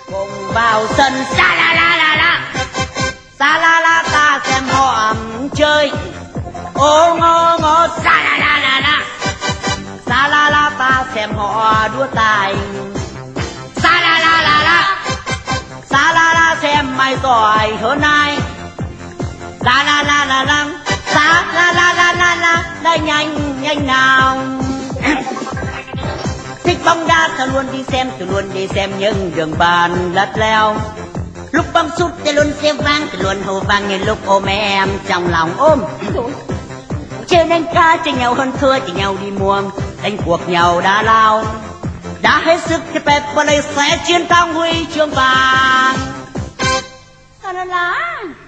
cùng vào sân sa la la la la, sa la la ta xem họ chơi. Ô ngô ngô sa la la la la, sa la la ta xem họ đua tài. Sa la la la la, sa la la xem mày giỏi hơn ai. La la la la la, sa la la la la la, đây nhanh nhanh nào. Thích bóng đá ta luôn đi xem những đường bàn lắt leo. Lúc bóng sút ta luôn xem vang, ta luôn hô vang như lúc ôm em trong lòng ôm. Trên đánh cá tranh nhau hơn thua, tranh nhau đi muông, đánh cuộc nhau đá lao. Đã hết sức thì Pep Boys sẽ chiến thắng huy chương vàng. La la la.